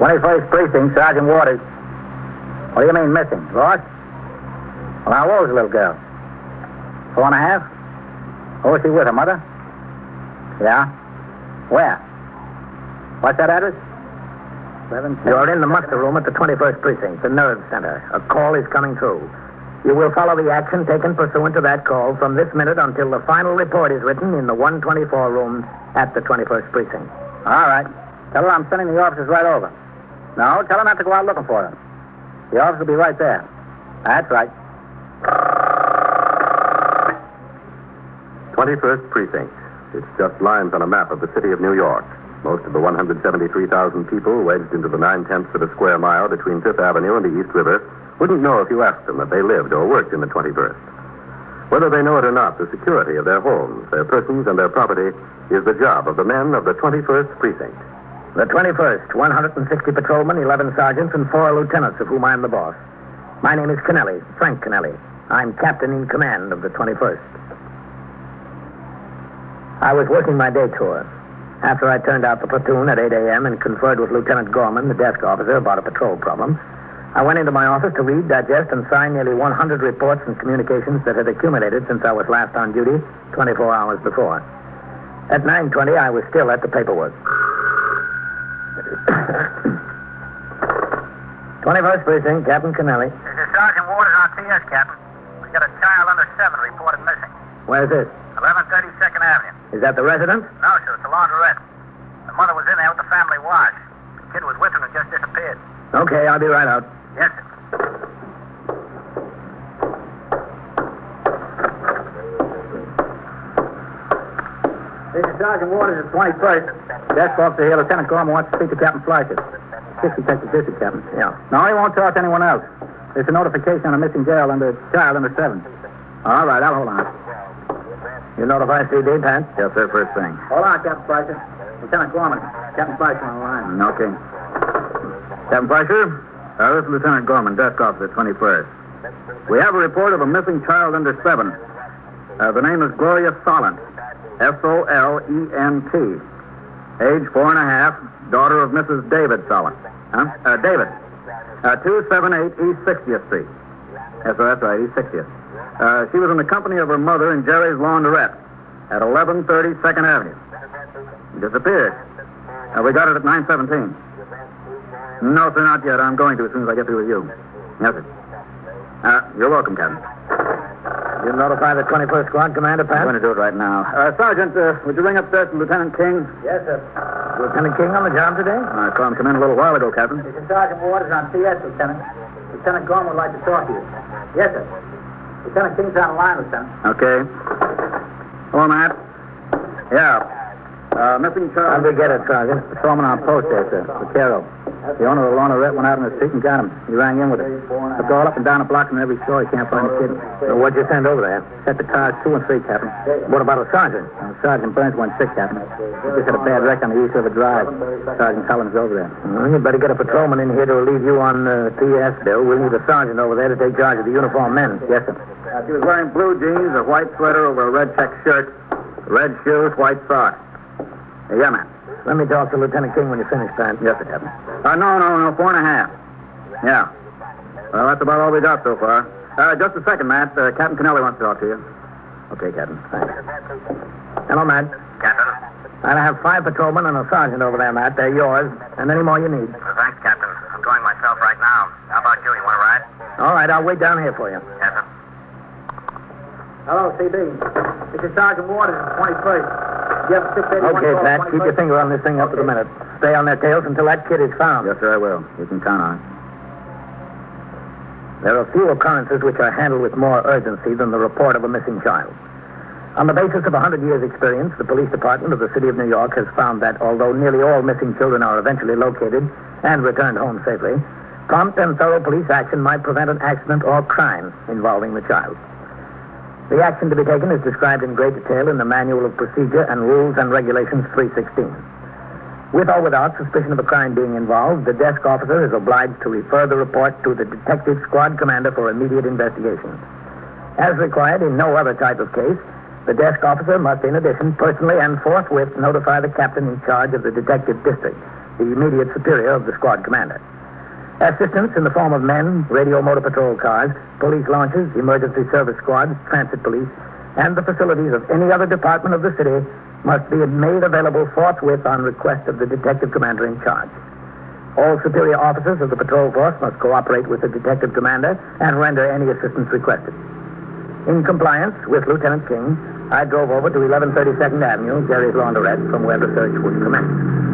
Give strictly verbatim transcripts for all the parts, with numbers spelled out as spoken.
twenty-first Precinct, Sergeant Waters. What do you mean, missing? Lost? Well, how old is the little girl? Four and a half? Who was she with, her mother? Yeah? Where? What's that address? You're in the muster room at the twenty-first Precinct, the nerve center. A call is coming through. You will follow the action taken pursuant to that call from this minute until the final report is written in the one twenty-four room at the twenty-first Precinct. All right. Tell her I'm sending the officers right over. No, tell her not to go out looking for them. The officers will be right there. That's right. twenty-first Precinct. It's just lines on a map of the city of New York. Most of the one hundred seventy-three thousand people wedged into the nine-tenths of a square mile between Fifth Avenue and the East River wouldn't know if you asked them that they lived or worked in the twenty-first. Whether they know it or not, the security of their homes, their persons, and their property is the job of the men of the twenty-first Precinct. The twenty-first, one hundred sixty patrolmen, eleven sergeants, and four lieutenants, of whom I'm the boss. My name is Kennelly, Frank Kennelly. I'm captain in command of the twenty-first. I was working my day tour. After I turned out the platoon at eight a.m. and conferred with Lieutenant Gorman, the desk officer, about a patrol problem, I went into my office to read, digest, and sign nearly one hundred reports and communications that had accumulated since I was last on duty twenty-four hours before. At nine twenty, I was still at the paperwork. twenty-first Precinct, Captain Kennelly. This is Sergeant Waters on T S, Captain. We got a child under seven reported missing. Where's this? eleven thirty second Avenue. Is that the residence? No, sir. It's a laundrette. The mother was in there with the family wash. The kid was with her and just disappeared. Okay, I'll be right out. Yes, sir. This is Sergeant Waters at twenty-first. Desk officer here, Lieutenant Gorman, wants to speak to Captain Fleischer. Six Detective District, Captain. Yeah. No, he won't talk to anyone else. It's a notification on a missing jail under child under seven. All right, I'll hold on. You notify C D, Pat? Yes, sir, first thing. Hold on, Captain Fleischer. Lieutenant Gorman. Captain Fleischer on the line. Okay. Captain Fleischer, uh, this is Lieutenant Gorman, desk officer, twenty-first. We have a report of a missing child under seven. Uh, the name is Gloria Solent. S O L E N T. Age four and a half, daughter of Missus David Solent. Huh? Uh, David. Uh, two seventy-eight East sixtieth Street. Yes, sir, that's right, East sixtieth. Uh, she was in the company of her mother in Jerry's Laundrette at eleven thirty second Avenue. Disappeared. Uh, we got it at nine seventeen. No, sir, not yet. I'm going to as soon as I get through with you. Yes, sir. Uh, you're welcome, Captain. You notify the twenty-first Squad Commander, Pat? I'm going to do it right now. Uh, Sergeant, uh, would you ring upstairs to Lieutenant King? Yes, sir. Lieutenant King on the job today? I saw him come in a little while ago, Captain. This is Sergeant Waters on T S, Lieutenant. Lieutenant Gorman would like to talk to you. Yes, sir. Lieutenant King's on the line, Lieutenant. Okay. Hello, Matt. Yeah. Uh, missing child. How'd we get it, Sergeant? Patrolman on post there, sir. Vaquero. The owner of the laundrette went out in the street and got him. He rang in with it. Looked all up and down the block and every store. He can't find the kid. So what'd you send over there? Set the cars two and three, Captain. What about a sergeant? Uh, Sergeant Burns went sick, Captain. He just had a bad wreck on the East River Drive. Sergeant Collins over there. Well, you better get a patrolman in here to relieve you on uh, T S, Bill. We'll need a sergeant over there to take charge of the uniformed men. Yes, sir. Uh, she was wearing blue jeans, a white sweater over a red check shirt, red shoes, white socks. Uh, yeah, man. Let me talk to Lieutenant King when you finish, Pat. Yes, sir, Captain. Uh, no, no, no, four and a half. Yeah. Well, that's about all we got so far. Uh, just a second, Matt. Uh, Captain Kennelly wants to talk to you. Okay, Captain. Thanks. Hello, Matt. Captain. I have five patrolmen and a sergeant over there, Matt. They're yours. And any more you need. Well, thanks, Captain. I'm going myself right now. How about you? You want to ride? All right, I'll wait down here for you. Yes, sir. Hello, C B. This is Sergeant Waters, twenty-first. You have six eighty-one Okay, Pat, keep your finger on this thing up to the minute. Stay on their tails until that kid is found. Yes, sir, I will. You can count on it. There are few occurrences which are handled with more urgency than the report of a missing child. On the basis of a hundred years' experience, the police department of the city of New York has found that although nearly all missing children are eventually located and returned home safely, prompt and thorough police action might prevent an accident or crime involving the child. The action to be taken is described in great detail in the Manual of Procedure and Rules and Regulations three sixteen. With or without suspicion of a crime being involved, the desk officer is obliged to refer the report to the detective squad commander for immediate investigation. As required in no other type of case, the desk officer must, in addition, personally and forthwith notify the captain in charge of the detective district, the immediate superior of the squad commander. Assistance in the form of men, radio motor patrol cars, police launches, emergency service squads, transit police, and the facilities of any other department of the city must be made available forthwith on request of the detective commander in charge. All superior officers of the patrol force must cooperate with the detective commander and render any assistance requested. In compliance with Lieutenant King, I drove over to eleven thirty-second Avenue, Jerry's Laundrette, from where the search would commence.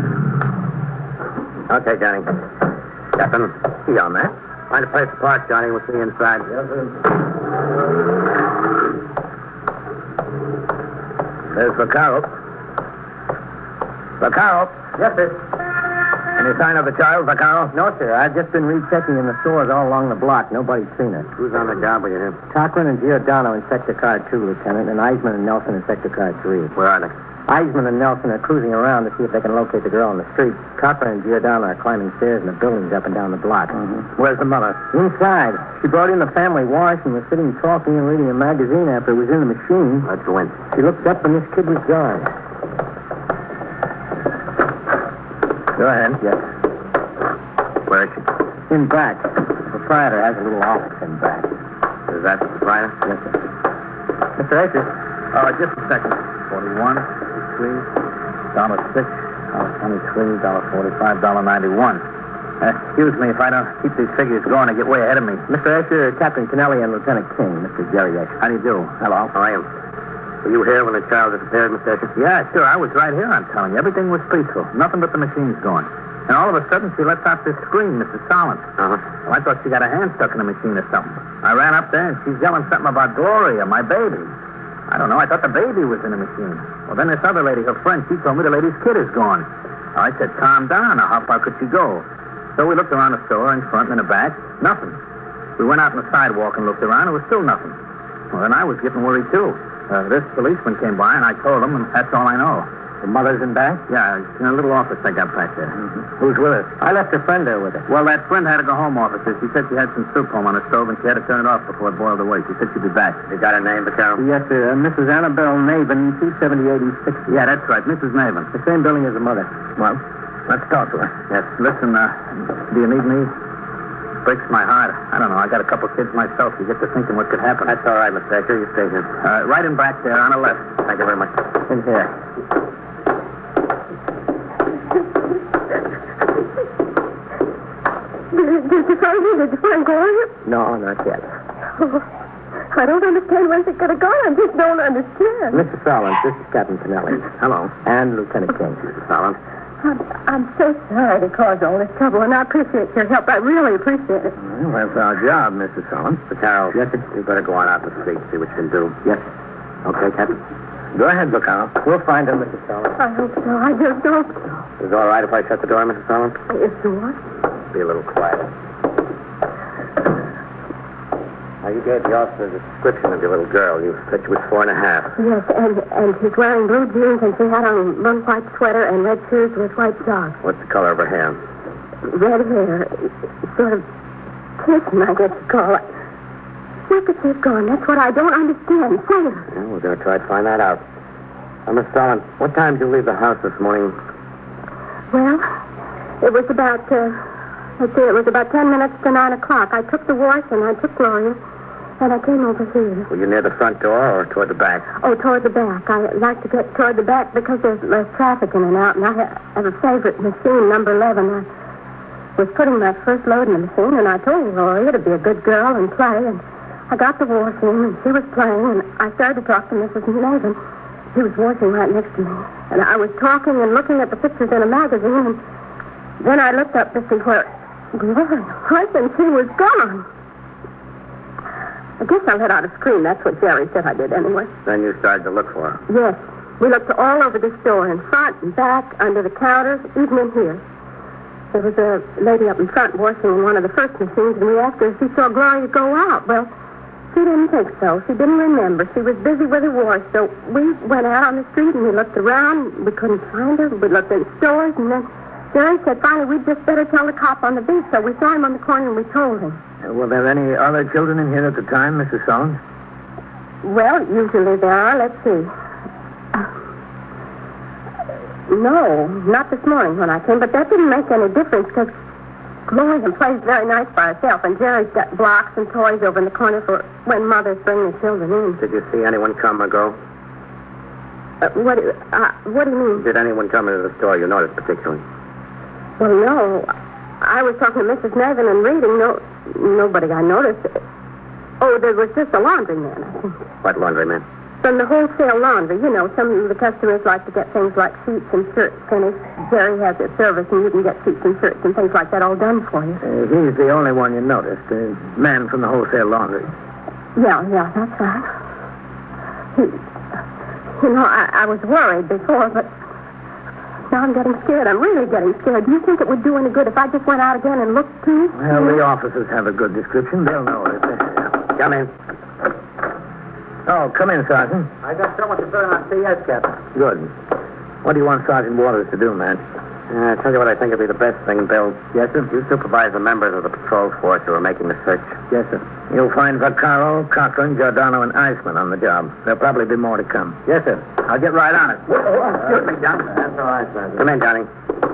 Okay, Johnny. Captain. See you on that. Find a place to park, Johnny. We'll see you inside. Yes, sir. There's Vaccaro. Vaccaro. Yes, sir. Any sign of the child, Vaccaro? No, sir. I've just been rechecking in the stores all along the block. Nobody's seen her. Who's on the job with you? Cochran and Giordano in Sector Car two, Lieutenant, and Eisman and Nelson in Sector Car three. Where are they? Eisman and Nelson are cruising around to see if they can locate the girl on the street. Cochran and Giordano are climbing stairs in the buildings up and down the block. Mm-hmm. Where's the mother? Inside. She brought in the family wash and was sitting talking and reading a magazine after it was in the machine. Let's go in. She looked up and this kid was gone. Go ahead. Yes. Where is she? In back. The proprietor has a little office in back. Is that the proprietor? Yes, sir. Mister Asher. Oh, just a second. Forty-one, three, dollar six, dollar twenty-three, dollar forty-five, dollar ninety-one. Uh, excuse me if I don't keep these figures going. I get way ahead of me. Mister Asher, Captain Kennelly, and Lieutenant King. Mister Jerry Asher. How do you do? Hello. How are you? Were you here when the child disappeared, Mister Asher? Yeah, sure. I was right here, I'm telling you. Everything was peaceful. Nothing but the machines going. And all of a sudden, she lets out this scream, Missus Solent. Uh-huh. Well, I thought she got her hand stuck in the machine or something. I ran up there, and she's yelling something about Gloria, my baby. I don't know. I thought the baby was in the machine. Well, then this other lady, her friend, she told me the lady's kid is gone. I said, calm down. Now, how far could she go? So we looked around the store, in front and in the back. Nothing. We went out on the sidewalk and looked around. It was still nothing. Well, then I was getting worried, too. Uh, this policeman came by, and I told him, and that's all I know. The mother's in back? Yeah, in a little office I got back there. Mm-hmm. Who's with her? I left a friend there with her. Well, that friend had to go home, officer. She said she had some soup home on the stove, and she had to turn it off before it boiled away. She said she'd be back. You got her name, Vaccaro? Yes, sir. Uh, Missus Annabelle Navin, two seventy-eight East sixty. Yeah, that's right. Missus Navin. The same building as the mother. Well, let's talk to her. Yes. Listen, uh, do you need me? Breaks my heart. I don't know. I got a couple kids myself. You get to thinking what could happen. That's all right, Mister Asher. You stay here. Uh, right in back there on the left. Thank you very much. In here. Did you find me? Did you find Gloria? No, not yet. Oh, I don't understand where she could have gone. I just don't understand. Mister Solent, this is Captain Kennelly. Hello. And Lieutenant King. Mister Solent. I'm, I'm so sorry to cause all this trouble, and I appreciate your help. I really appreciate it. Well, that's our job, Mister Solent. Vaccaro. Yes, sir. You better go on out the street and see what you can do. Yes. Okay, Captain. Go ahead, Vaccaro. We'll find him, Mister Solent. I hope so. I just hope so. Is it all right if I shut the door, Mister Solent? Yes, you what? Be a little quieter. Now, you gave the officer a description of your little girl. You said she was four and a half. Yes, and, and she's wearing blue jeans, and she had on a blue white sweater and red shoes with white socks. What's the color of her hair? Red hair. Sort of kissing, I guess you call it. Where could she have gone? That's what I don't understand. Say it. Yeah, we're going to try to find that out. Now, Miss Solent, what time did you leave the house this morning? Well, it was about, uh, let's see, it was about ten minutes to nine o'clock. I took the wash and I took Gloria, and I came over here. Were you near the front door or toward the back? Oh, toward the back. I like to get toward the back because there's less traffic in and out, and I have a favorite machine, number eleven. I was putting my first load in the machine, and I told Gloria to be a good girl and play, and I got the wash in, and she was playing, and I started to talk to Missus Nathan. She was washing right next to me, and I was talking and looking at the pictures in a magazine, and then I looked up to see where Gloria was, and she was gone. I guess I let out a scream. That's what Jerry said I did anyway. Then you started to look for her. Yes. We looked all over the store, in front and back, under the counters, even in here. There was a lady up in front washing in one of the first machines, and we asked her if she saw Gloria go out. Well, she didn't think so. She didn't remember. She was busy with her wash. So we went out on the street, and we looked around. We couldn't find her. We looked in stores, and then Jerry said, finally, we'd just better tell the cop on the beat. So we saw him on the corner, and we told him. Uh, were there any other children in here at the time, Missus Solent? Well, usually there are. Let's see. No, not this morning when I came, but that didn't make any difference because Gloria plays very nice by herself, and Jerry's got blocks and toys over in the corner for when mothers bring the children in. Did you see anyone come or go? Uh, what, do- uh, what do you mean? Did anyone come into the store you noticed particularly? Well, no. I was talking to Missus Nevin and reading. No, nobody I noticed. Oh, there was just a laundryman, I think. What laundryman? From the wholesale laundry. You know, some of the customers like to get things like sheets and shirts finished. Jerry has a service, and you can get sheets and shirts and things like that all done for you. Uh, he's the only one you noticed, the man from the wholesale laundry. Yeah, yeah, that's right. He, you know, I, I was worried before, but now I'm getting scared. I'm really getting scared. Do you think it would do any good if I just went out again and looked too? Well, the officers have a good description. They'll know it. Come in. Oh, come in, Sergeant. I got someone to burn on C S, Captain. Good. What do you want Sergeant Waters to do, man? Uh, I'll tell you what I think would be the best thing, Bill. Yes, sir? You supervise the members of the patrol force who are making the search. Yes, sir. You'll find Vaccaro, Cochran, Giordano, and Eisman on the job. There'll probably be more to come. Yes, sir. I'll get right on it. Excuse me, John. That's all right, sir. Come in, Johnny.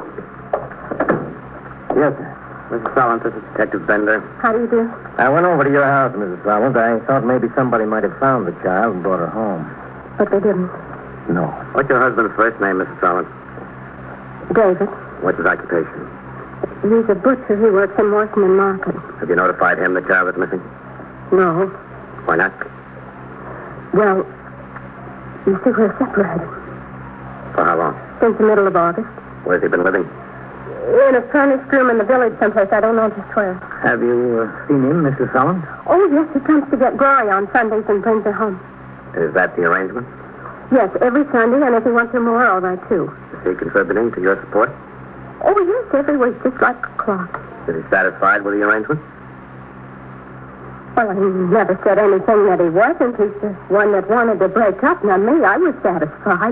Yes, sir. Missus Solent, this is Detective Bender. How do you do? I went over to your house, Missus Solent. I thought maybe somebody might have found the child and brought her home. But they didn't. No. What's your husband's first name, Missus Solent? David. What's his occupation? He's a butcher. He works in Morrison Market. Have you notified him the child is missing? No. Why not? Well, you see, we're separated For how long? since the middle of August. Where's he been living? In a furnished room in the village someplace. I don't know just where. Have you uh, seen him, Mister Solent? Oh, yes, he comes to get Gloria on Sundays and brings her home. Is that the arrangement? Yes, every Sunday, and if he wants her more, all right, too. Is he contributing to your support? Oh, yes, every week, just like a clock. Is he satisfied with the arrangement? Well, he never said anything that he wasn't. He's the one that wanted to break up, not me. I was satisfied.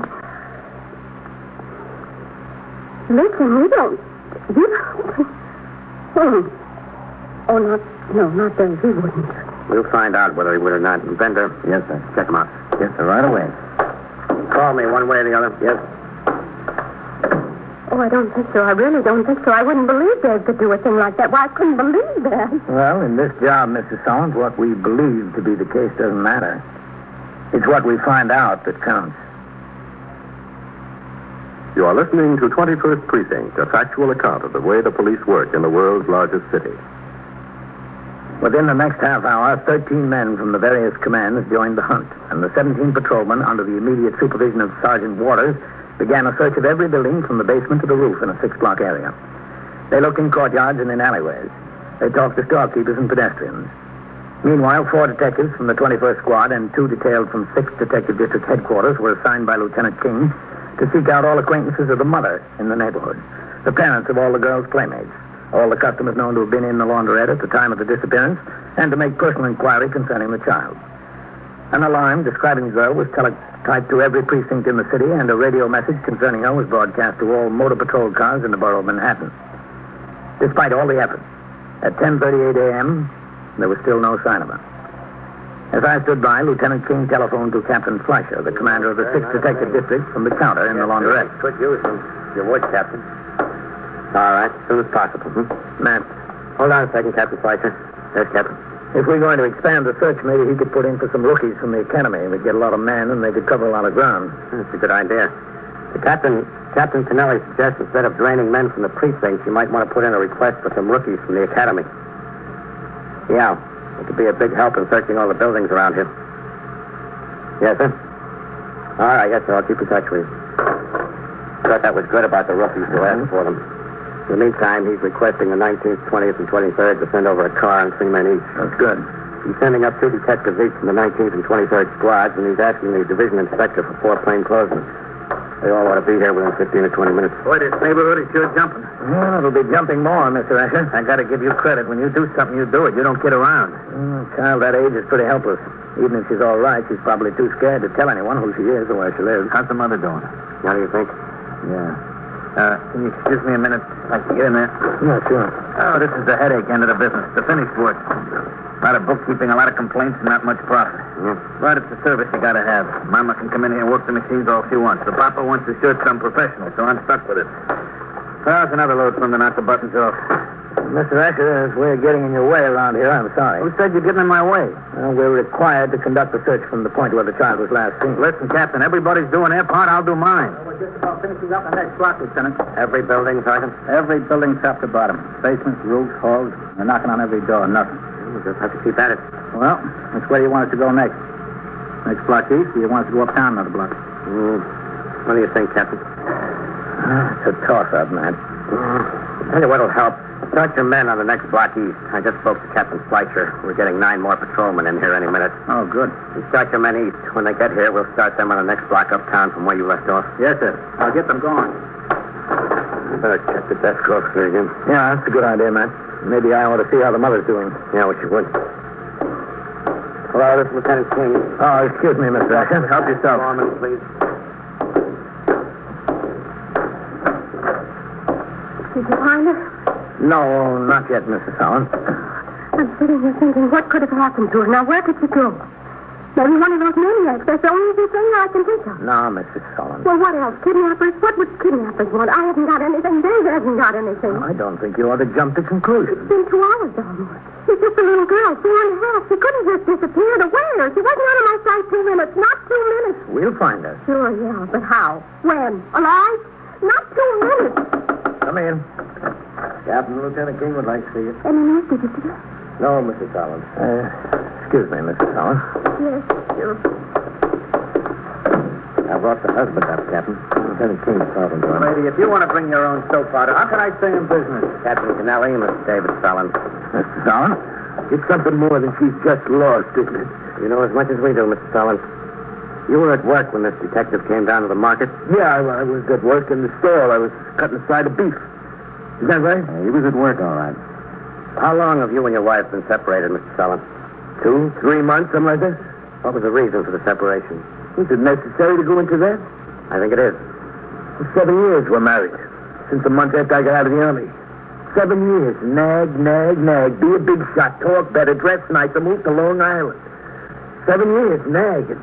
Listen, you don't... You don't... Hmm. Oh, not... No, not Dave. He wouldn't. We'll find out whether he would or not. Bender? Yes, sir. Check him out. Yes, sir. Right away. Call me one way or the other. Yes. Oh, I don't think so. I really don't think so. I wouldn't believe Dave could do a thing like that. Why, I couldn't believe that. Well, in this job, Mister Solent, what we believe to be the case doesn't matter. It's what we find out that counts. You are listening to twenty-first Precinct, a factual account of the way the police work in the world's largest city. Within the next half hour, thirteen men from the various commands joined the hunt, and the seventeen patrolmen, under the immediate supervision of Sergeant Waters, began a search of every building from the basement to the roof in a six-block area. They looked in courtyards and in alleyways. They talked to storekeepers and pedestrians. Meanwhile, four detectives from the twenty-first Squad and two detailed from sixth Detective District Headquarters were assigned by Lieutenant King to seek out all acquaintances of the mother in the neighborhood, the parents of all the girls' playmates, all the customers known to have been in the laundrette at the time of the disappearance, and to make personal inquiry concerning the child. An alarm describing the girl was teletyped to every precinct in the city, and a radio message concerning her was broadcast to all motor patrol cars in the borough of Manhattan. Despite all the effort, at ten thirty-eight a.m., there was still no sign of her. As I stood by, Lieutenant King telephoned to Captain Fleischer, the commander of the sixth Detective District, from the counter in the laundrette. Could use him. You would, Captain. All right, as soon as possible. Hmm? Matt, Hold on a second, Captain Fleischer. Yes, Captain. if we're going to expand the search, maybe he could put in for some rookies from the academy. We'd get a lot of men, and they could cover a lot of ground. That's a good idea. The Captain, Captain Tonelli suggests instead of draining men from the precincts, you might want to put in a request for some rookies from the academy. Yeah, it could be a big help in searching all the buildings around here. Yes, sir? All right, yes, sir. I'll keep in touch with you. Thought that was good about the rookies who asked for them. In the meantime, he's requesting the nineteenth, twentieth, and twenty-third to send over a car and three men each. That's good. He's sending up two detectives each from the nineteenth and twenty-third squads, and he's asking the division inspector for four plainclothesmen. They all ought to be here within fifteen or twenty minutes. Boy, this neighborhood is sure jumping. Well, it'll be jumping more, Mister Asher. I got to give you credit. When you do something, you do it. You don't kid around. Mm, a child that age is pretty helpless. Even if she's all right, she's probably too scared to tell anyone who she is or where she lives. How's the mother doing? How do you think? Yeah. Uh, can you excuse me a minute? I can get in there. Yeah, sure. Oh, this is the headache end of the business. The finished work. A lot of bookkeeping, a lot of complaints, and not much profit. Yeah. But it's a service you gotta have. Mama can come in here and work the machines all she wants. The Papa wants to sure some professional, so I'm stuck with it. Well, it's another load for him to knock the buttons off. Mister Asher, if we're getting in your way around here, I'm sorry. Who said you're getting in my way? Well, we're required to conduct the search from the point where the child was last seen. Listen, Captain, everybody's doing their part. I'll do mine. We're just about finishing up the next block, Lieutenant. Every building, Sergeant? Every building top to bottom. Basements, roofs, halls. They're knocking on every door. Nothing. We'll just have to keep at it. Well, which way do you want us to go next? Next block east, or you want us to go uptown another block? Mm. What do you think, Captain? Uh, it's a toss-up, man. Mm. Tell you what'll help. Start your men on the next block east. I just spoke to Captain Fleischer. We're getting nine more patrolmen in here any minute. Oh, good. You start your men east. When they get here, we'll start them on the next block uptown from where you left off. Yes, sir. I'll get them going. I better check the desk closely again. Yeah, that's a good idea, man. Maybe I ought to see how the mother's doing. Yeah, what you would. Hello, this is Lieutenant King. Oh, excuse me, Mister Asher. Help yourself. Foreman, please. Did you find her? No, not yet, Missus Allen. I'm sitting here thinking, what could have happened to her? Now, where could she go? Maybe one of those maniacs. That's the only thing I can think of. No, Missus Allen. Well, what else? Kidnappers? What would kidnappers want? I haven't got anything. Dave hasn't got anything. I don't think you ought to jump to conclusions. It's been two hours almost. She's just a little girl, four and a half. She couldn't just disappear to where? She wasn't out of my sight two minutes. Not two minutes. We'll find her. Sure, yeah, but how? When? Alive? Not two minutes. Come in. Captain, Lieutenant King would like to see you. Any news, did you see? No, Missus Allen. Uh, excuse me, Missus Allen. Yes, sure. I brought the husband up, Captain. Lieutenant King is talking to him. Lady, if you want to bring your own soap powder, how can I stay in business? Captain Kennelly, Mister David Fallon. Missus Allen, it's something more than she's just lost, isn't it? You know as much as we do, Mister Fallon. You were at work when this detective came down to the market. Yeah, I, I was at work in the store. I was cutting a side of beef. Is that right? Yeah, he was at work, all right. How long have you and your wife been separated, Mister Fallon? Two, three months, something like that? What was the reason for the separation? Is it necessary to go into that? I think it is. For seven years we're married. Since the month after I got out of the army. Seven years. Nag, nag, nag. Be a big shot. Talk better. Dress nicer. Move to Long Island. Seven years. Nag.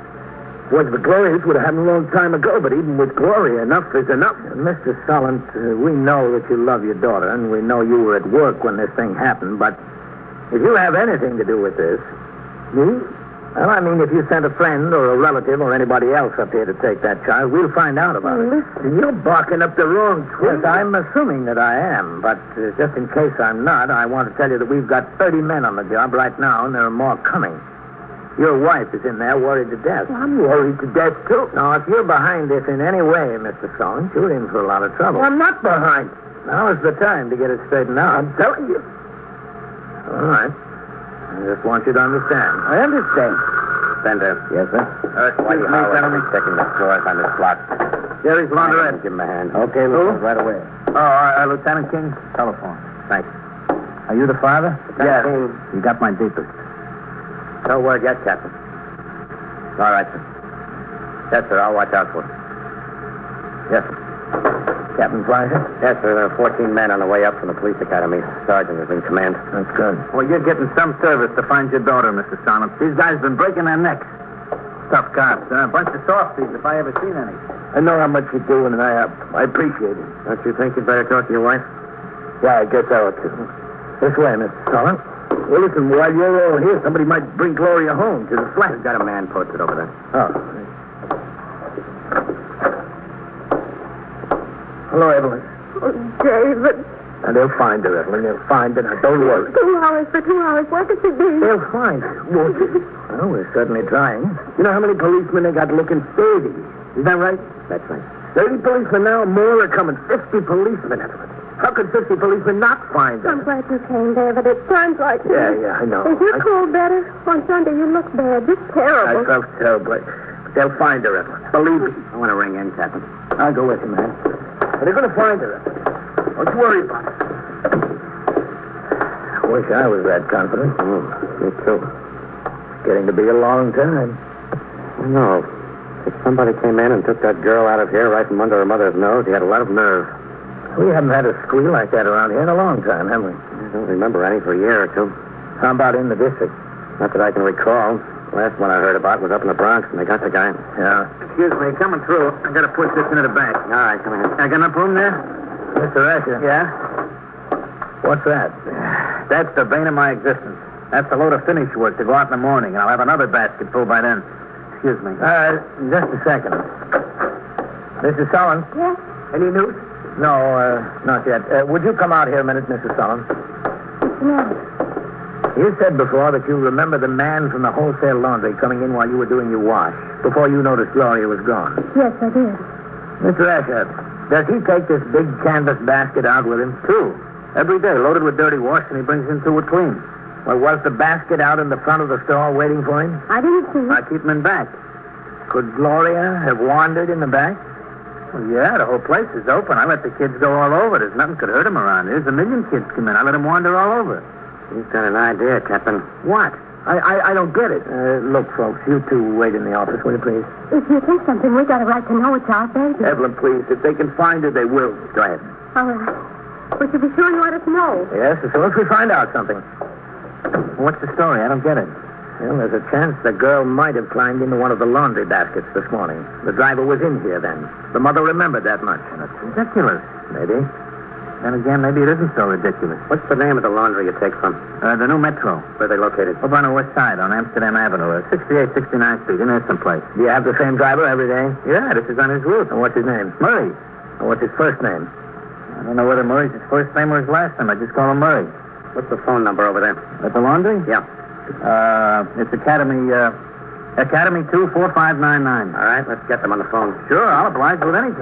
Was the Glorious would have happened a long time ago, but even with Gloria, enough is enough. Mister Solent, uh, we know that you love your daughter, and we know you were at work when this thing happened, but if you have anything to do with this, me? Well, I mean, if you sent a friend or a relative or anybody else up here to take that child, we'll find out about it. Listen, You're barking up the wrong tree. Yes, I'm assuming that I am, but uh, just in case I'm not, I want to tell you that we've got thirty men on the job right now, and there are more coming. Your wife is in there worried to death. I'm worried to death, too. Now, if you're behind this in any way, Mister Solent, you're in for a lot of trouble. Well, I'm not behind. Now is the time to get it straightened out. I'm telling you. All right. I just want you to understand. I understand. Bender. Yes, sir? Uh, Why excuse you me, holler gentlemen. at me checking the floors on this block? Jerry's laundrette. Give him a hand. Okay, Lieutenant, right away. Oh, uh, uh, Lieutenant King, telephone. Thanks. Are you the father? Yes. You got my deepest. No word yet, Captain. All right, sir. Yes, sir, I'll watch out for him. Yes, sir. Captain Fleischer? Yes, sir, there are fourteen men on the way up from the police academy. Sergeant is in command. That's good. Well, you're getting some service to find your daughter, Mister Solent. These guys have been breaking their necks. Tough cops, huh? A bunch of softies, if I ever seen any. I know how much you're doing, and I, uh, I appreciate it. Don't you think you'd better talk to your wife? Yeah, I guess I ought to. This way, Mister Solent. Well, listen, while you're all here, somebody might bring Gloria home to the flat. We've got a man posted over there. Oh. Hello, Evelyn. Oh, David. And they'll find her, Evelyn. They'll find her. Now, don't worry. Two hours for two hours. Where could she be? They'll find her, won't they? Well, we're certainly trying. You know how many policemen they got looking? thirty. Is that right? That's right. thirty policemen now, more are coming. fifty policemen, Evelyn. How could fifty policemen not find her? I'm glad you came, David. It sounds like... Yeah, yeah, I know. Is your I- cold better? On Sunday, you look bad. Just I terrible. felt terrible. But they'll find her, Evelyn. Believe me. I want to ring in, Captain. I'll go with you, man. But they're going to find her, Evelyn. Don't you worry about it. I wish I was that confident. Mm, me too. It's getting to be a long time. I know. If somebody came in and took that girl out of here right from under her mother's nose, he had a lot of nerve. We haven't had a squeal like that around here in a long time, have we? I don't remember any for a year or two. How about in the district? Not that I can recall. Last one I heard about was up in the Bronx, and they got the guy. Yeah. Excuse me, coming through. I gotta push this into the back. All right, come ahead. I got enough room there? Mister Asher. Yeah? What's that? That's the bane of my existence. That's a load of finish work to go out in the morning, and I'll have another basket full by then. Excuse me. All right, just a second. Missus Sullen? Yes? Any news? No, uh, not yet. Uh, would you come out here a minute, Missus Sullen? No. You said before that you remember the man from the wholesale laundry coming in while you were doing your wash, before you noticed Gloria was gone. Yes, I did. Mister Asher, does he take this big canvas basket out with him? Two. Every day, loaded with dirty wash, and he brings in two with clean. Well, was the basket out in the front of the store waiting for him? I didn't see I it. keep him in back. Could Gloria have wandered in the back? Well, yeah, the whole place is open. I let the kids go all over. There's nothing could hurt them around. There's a million kids come in. I let them wander all over. He's got an idea, Captain. What? I, I, I don't get it. Uh, look, folks, you two wait in the office, will you, please? If you think something, we got a right to know it's our baby. Evelyn, please. If they can find her, they will. Go ahead. All right. But you be sure you let us know. Yes, as soon as we find out something. What's the story? I don't get it. Well, there's a chance the girl might have climbed into one of the laundry baskets this morning. The driver was in here then. The mother remembered that much. That's ridiculous. Maybe. Then again, maybe it isn't so ridiculous. What's the name of the laundry you take from? Uh, the new Metro. Where are they located? Over on the west side, on Amsterdam Avenue, uh, sixty-eight, sixty-ninth Street, in there someplace. Do you have the same driver every day? Yeah, this is on his route. And what's his name? Murray. And what's his first name? I don't know whether Murray's his first name or his last name. I just call him Murray. What's the phone number over there? At the laundry? Yeah. Uh, it's Academy, uh, Academy two four five nine nine. All right, let's get them on the phone. Sure, I'll oblige with anything.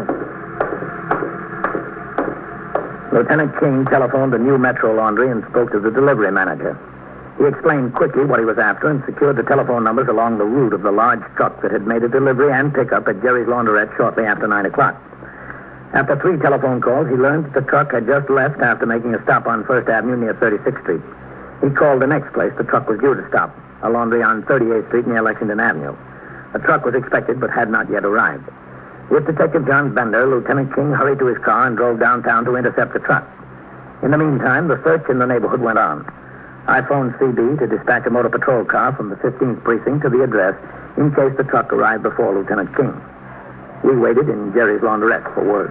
Lieutenant King telephoned the new Metro laundry and spoke to the delivery manager. He explained quickly what he was after and secured the telephone numbers along the route of the large truck that had made a delivery and pickup at Jerry's Laundrette shortly after nine o'clock. After three telephone calls, he learned that the truck had just left after making a stop on First Avenue near thirty-sixth Street. He called the next place the truck was due to stop, a laundry on thirty-eighth Street near Lexington Avenue. A truck was expected but had not yet arrived. With Detective John Bender, Lieutenant King hurried to his car and drove downtown to intercept the truck. In the meantime, the search in the neighborhood went on. I phoned C B to dispatch a motor patrol car from the fifteenth precinct to the address in case the truck arrived before Lieutenant King. We waited in Jerry's Laundrette for word.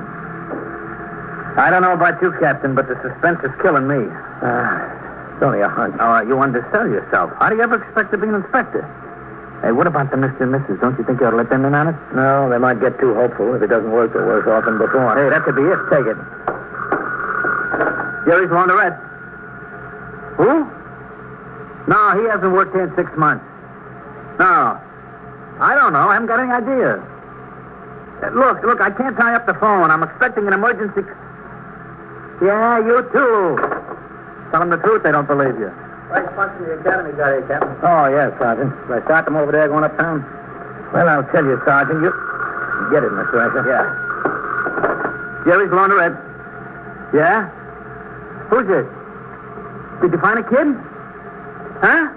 I don't know about you, Captain, but the suspense is killing me. Uh, it's only a hunch. Oh, you undersell yourself. How do you ever expect to be an inspector? Hey, what about the Mister and Missus? Don't you think you ought to let them in on it? No, they might get too hopeful. If it doesn't work, they're worse off than before. Hey, that could be it. Take it. Jerry's Laundrette. Who? No, he hasn't worked here in six months. No. I don't know. I haven't got any idea. Uh, look, look, I can't tie up the phone. I'm expecting an emergency... Yeah, you too. Tell them the truth, they don't believe you. Right sponsor the academy got here, Captain. Oh, yes, Sergeant. Should I start them over there going uptown? Well, I'll tell you, Sergeant. You get it, Mister Asher. Yeah. Jerry's Laundrette. Yeah? Who's this? Did you find a kid? Huh?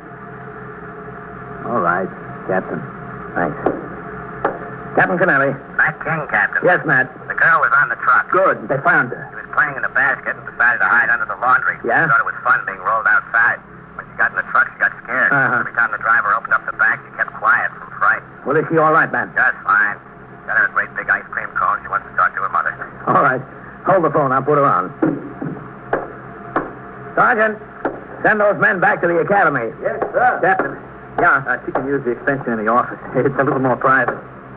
All right, Captain. Thanks. Captain Kennelly. Matt King, Captain. Yes, Matt. The girl was on the truck. Good. They found her. She was playing in the basket and decided to hide under the laundry. Yeah? She thought it was fun being rolled outside. When she got in the truck, she got scared. Uh-huh. Every time the driver opened up the back, she kept quiet from fright. Well, is she all right, Matt? Just fine. Got her a great big ice cream cone. She wants to talk to her mother. All right. Hold the phone. I'll put her on. Sergeant, send those men back to the academy. Yes, sir. Captain. Yeah. Uh, she can use the extension in the office. It's a little more private.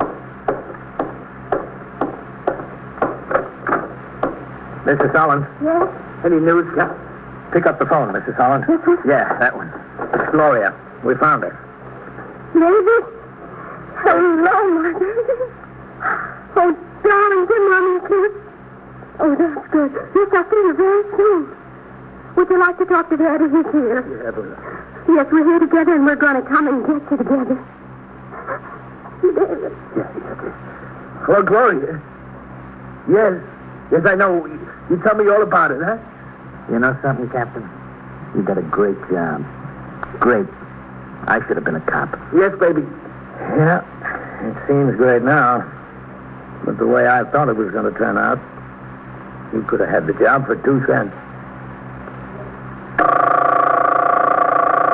Missus Hollins. Yes? Any news, Captain? Pick up the phone, Missus Hollins. Yeah, that one. It's Gloria. We found her. Baby? Hello, my baby. Oh, darling, good morning, kid. Oh, that's good. Yes, I'll see you very soon. Would you like to talk to Daddy? He's here. Yeah, but... Yes, we're here together, and we're going to come and get you together. David. Oh, Gloria. Yes. Yes, I know. You tell me all about it, huh? You know something, Captain? You did a great job. Great. I should have been a cop. Yes, baby. Yeah, it seems great now. But the way I thought it was going to turn out, you could have had the job for two cents.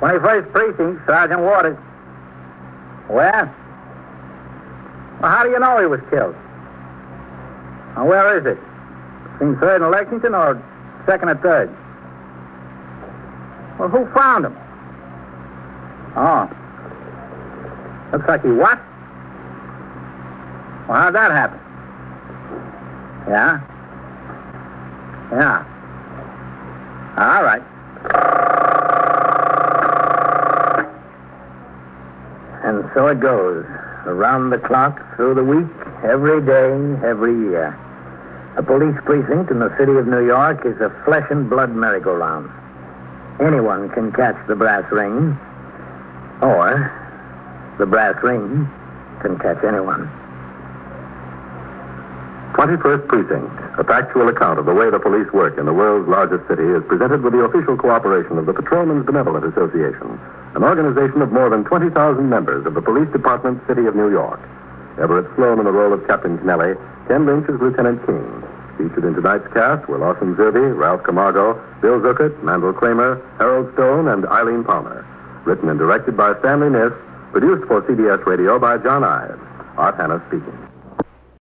twenty-first Precinct, Sergeant Waters. Where? Well, how do you know he was killed? Now, where is it? Between third and Lexington or second and third? Well, who found him? Oh. Looks like he what? Well, how'd that happen? Yeah? Yeah. All right. And so it goes. Around the clock, through the week, every day, every year. A police precinct in the city of New York is a flesh and blood merry-go-round. Anyone can catch the brass ring, or the brass ring can catch anyone. twenty-first Precinct, a factual account of the way the police work in the world's largest city, is presented with the official cooperation of the Patrolmen's Benevolent Association, an organization of more than twenty thousand members of the Police Department, City of New York. Everett Sloan in the role of Captain Kennelly, Ken Lynch as Lieutenant King. Featured in tonight's cast were Lawson Zerbe, Ralph Camargo, Bill Zuckert, Mandel Kramer, Harold Stone, and Eileen Palmer. Written and directed by Stanley Niss, produced for C B S Radio by John Ives. Art Hannah speaking.